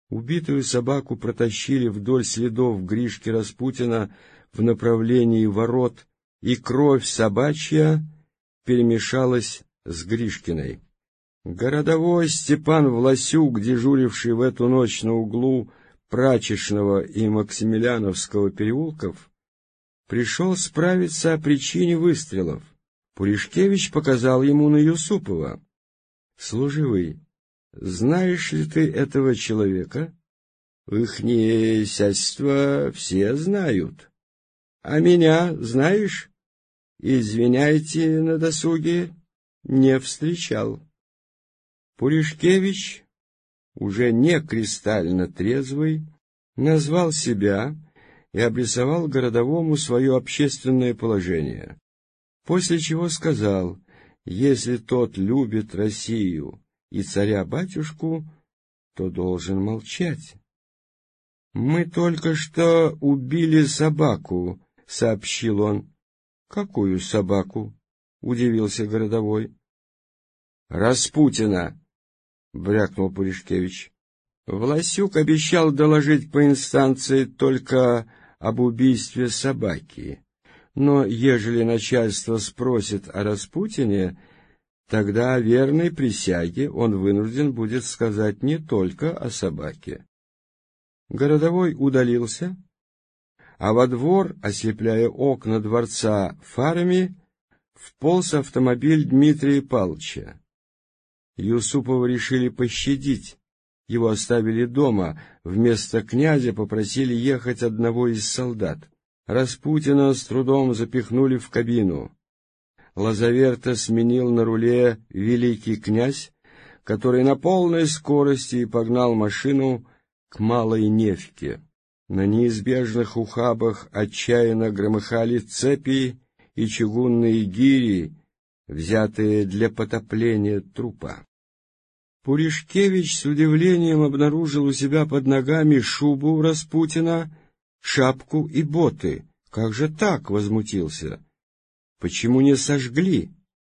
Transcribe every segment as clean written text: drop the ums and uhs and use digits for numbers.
Убитую собаку протащили вдоль следов Гришки Распутина в направлении ворот, и кровь собачья перемешалась с Гришкиной. Городовой Степан Власюк, дежуривший в эту ночь на углу Прачечного и Максимилиановского переулков, пришел справиться о причине выстрелов. Пуришкевич показал ему на Юсупова. — Служивый, знаешь ли ты этого человека? — Ихнее сядьство все знают. — А меня знаешь? — Извиняйте, на досуге не встречал. Пуришкевич, уже не кристально трезвый, назвал себя и обрисовал городовому свое общественное положение, после чего сказал: если тот любит Россию и царя-батюшку, то должен молчать. — Мы только что убили собаку, — сообщил он. — Какую собаку? — удивился городовой. — Распутина, — брякнул Пуришкевич. Власюк обещал доложить по инстанции только об убийстве собаки, но ежели начальство спросит о Распутине, тогда о верной присяге он вынужден будет сказать не только о собаке. Городовой удалился, а во двор, ослепляя окна дворца фарами, вполз автомобиль Дмитрия Павловича. Юсупова решили пощадить, его оставили дома, вместо князя попросили ехать одного из солдат. Распутина с трудом запихнули в кабину. Лазаверта сменил на руле великий князь, который на полной скорости погнал машину к Малой Невке. На неизбежных ухабах отчаянно громыхали цепи и чугунные гири, взятые для потопления трупа. Пуришкевич с удивлением обнаружил у себя под ногами шубу Распутина, шапку и боты. Как же так? — возмутился. — Почему не сожгли?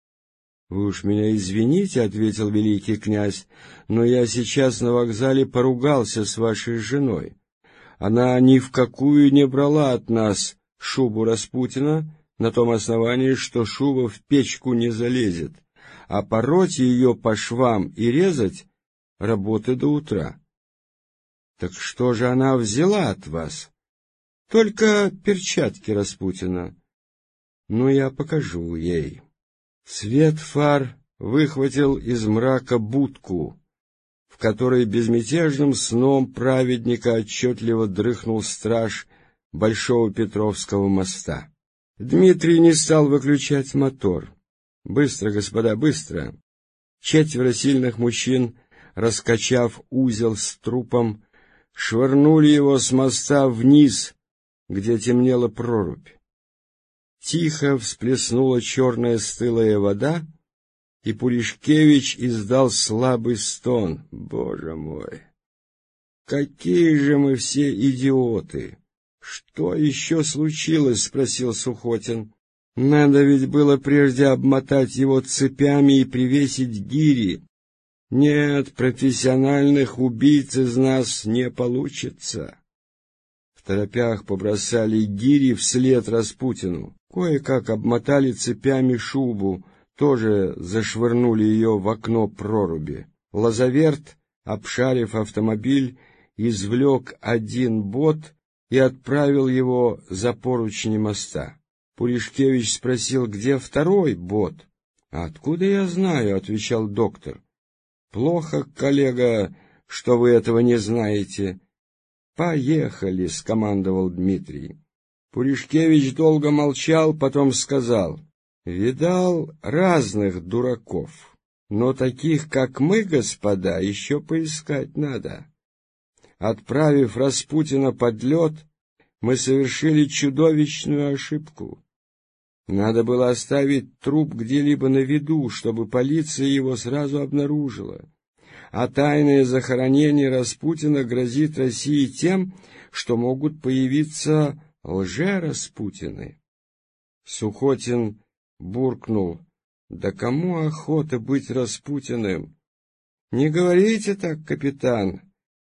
— Вы уж меня извините, — ответил великий князь, — но я сейчас на вокзале поругался с вашей женой. Она ни в какую не брала от нас шубу Распутина на том основании, что шуба в печку не залезет, а пороть ее по швам и резать — работы до утра. — Так что же она взяла от вас? — Только перчатки Распутина. — Ну, я покажу ей. Свет фар выхватил из мрака будку, в которой безмятежным сном праведника отчетливо дрыхнул страж Большого Петровского моста. Дмитрий не стал выключать мотор. — Быстро, господа, быстро! 4 сильных мужчин, раскачав узел с трупом, швырнули его с моста вниз, где темнела прорубь. Тихо всплеснула черная стылая вода, и Пуришкевич издал слабый стон. Боже мой! Какие же мы все идиоты! — Что еще случилось? — спросил Сухотин. — Надо ведь было прежде обмотать его цепями и привесить гири. Нет, профессиональных убийц из нас не получится. В торопях побросали гири вслед Распутину. Кое-как обмотали цепями шубу, тоже зашвырнули ее в окно проруби. Лазаверт, обшарив автомобиль, извлек 1 бот и отправил его за поручни моста. Пуришкевич спросил, где 2-й бот. — Откуда я знаю? — отвечал доктор. — Плохо, коллега, что вы этого не знаете. — Поехали, — скомандовал Дмитрий. Пуришкевич долго молчал, потом сказал: — Видал разных дураков, но таких, как мы, господа, еще поискать надо. Отправив Распутина под лед, мы совершили чудовищную ошибку. Надо было оставить труп где-либо на виду, чтобы полиция его сразу обнаружила. А тайное захоронение Распутина грозит России тем, что могут появиться лже-Распутины. Сухотин буркнул: — Да кому охота быть Распутиным? — Не говорите так, капитан.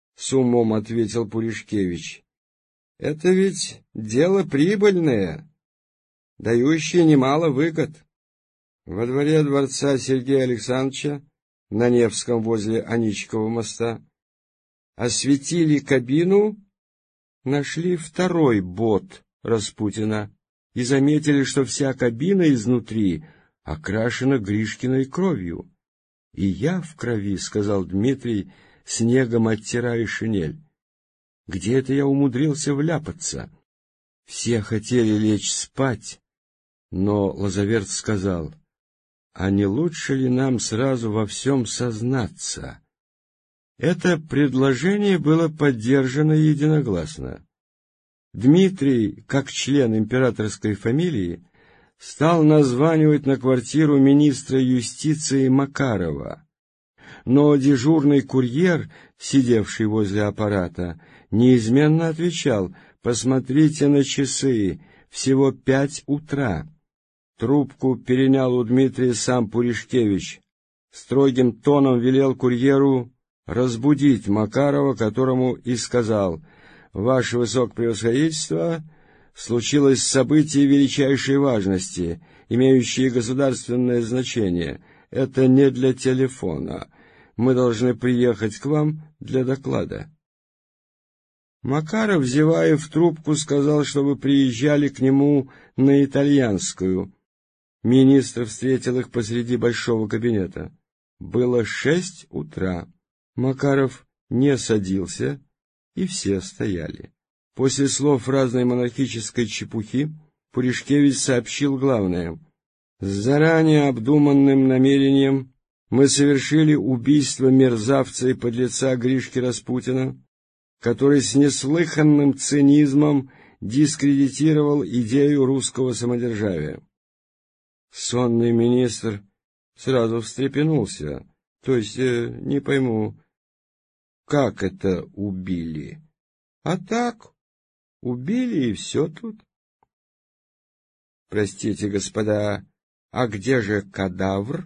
— с умом ответил Пуришкевич. — Это ведь дело прибыльное, дающее немало выгод. Во дворе дворца Сергея Александровича на Невском возле Аничкова моста осветили кабину, нашли второй бот Распутина и заметили, что вся кабина изнутри окрашена Гришкиной кровью. — И я в крови, — сказал Дмитрий, снегом оттирая шинель. — Где это я умудрился вляпаться? Все хотели лечь спать, но Лазаверт сказал: — а не лучше ли нам сразу во всем сознаться? Это предложение было поддержано единогласно. Дмитрий, как член императорской фамилии, стал названивать на квартиру министра юстиции Макарова, но дежурный курьер, сидевший возле аппарата, неизменно отвечал: «Посмотрите на часы, всего 5 утра». Трубку перенял у Дмитрия сам Пуришкевич. Строгим тоном велел курьеру разбудить Макарова, которому и сказал: «Ваше Высокопревосходительство, случилось событие величайшей важности, имеющее государственное значение. Это не для телефона. Мы должны приехать к вам для доклада». Макаров, зевая в трубку, сказал, чтобы приезжали к нему на Итальянскую. Министр встретил их посреди большого кабинета. Было 6 утра. Макаров не садился, и все стояли. После слов разной монархической чепухи Пуришкевич сообщил главное: «С заранее обдуманным намерением мы совершили убийство мерзавца и подлеца Гришки Распутина, который с неслыханным цинизмом дискредитировал идею русского самодержавия». Сонный министр сразу встрепенулся. То есть, не пойму, как это убили? А так, убили и все тут. Простите, господа, а где же кадавр?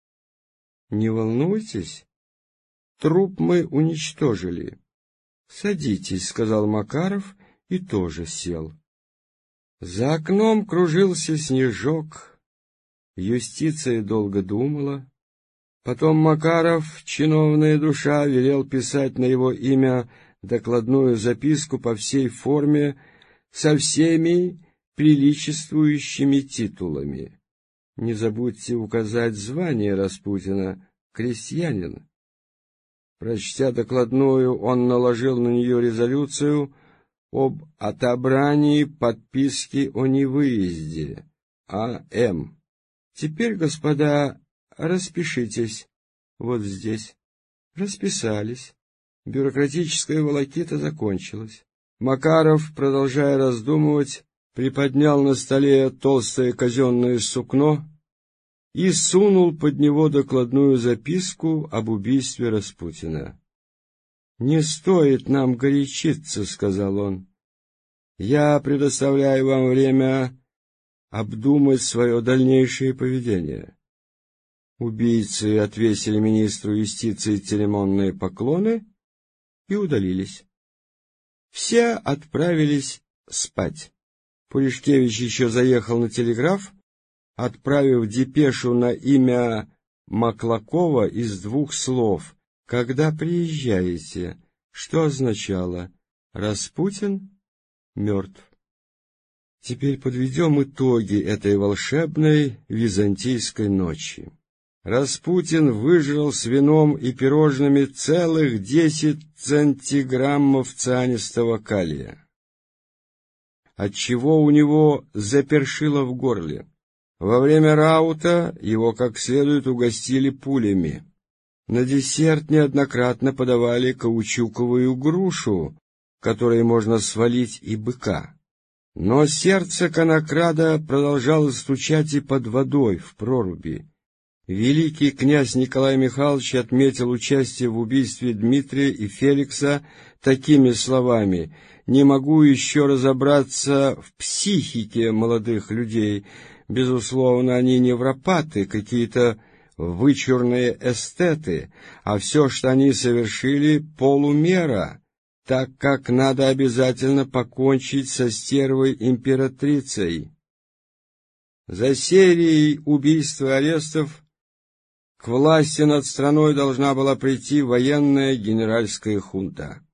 Не волнуйтесь, труп мы уничтожили. Садитесь, сказал Макаров и тоже сел. За окном кружился снежок. Юстиция долго думала. Потом Макаров, чиновная душа, велел писать на его имя докладную записку по всей форме со всеми приличествующими титулами. Не забудьте указать звание Распутина — крестьянин. Прочтя докладную, он наложил на нее резолюцию об отобрании подписки о невыезде. А.М. Теперь, господа, распишитесь вот здесь. Расписались. Бюрократическая волокита закончилась. Макаров, продолжая раздумывать, приподнял на столе толстое казенное сукно и сунул под него докладную записку об убийстве Распутина. — Не стоит нам горячиться, — сказал он. — Я предоставляю вам время обдумать свое дальнейшее поведение. Убийцы отвесили министру юстиции церемонные поклоны и удалились. Все отправились спать. Пуришкевич еще заехал на телеграф, отправив депешу на имя Маклакова из 2 слов: «Когда приезжаете?», что означало: Распутин мертв. Теперь подведем итоги этой волшебной византийской ночи. Распутин выжрал с вином и пирожными целых 10 центиграммов цианистого калия, отчего у него запершило в горле. Во время раута его как следует угостили пулями. На десерт неоднократно подавали каучуковую грушу, которой можно свалить и быка. Но сердце конокрада продолжало стучать и под водой в проруби. Великий князь Николай Михайлович отметил участие в убийстве Дмитрия и Феликса такими словами: «Не могу еще разобраться в психике молодых людей. Безусловно, они невропаты, какие-то вычурные эстеты, а все, что они совершили, полумера, так как надо обязательно покончить со стервой-императрицей. За серией убийств и арестов к власти над страной должна была прийти военная генеральская хунта.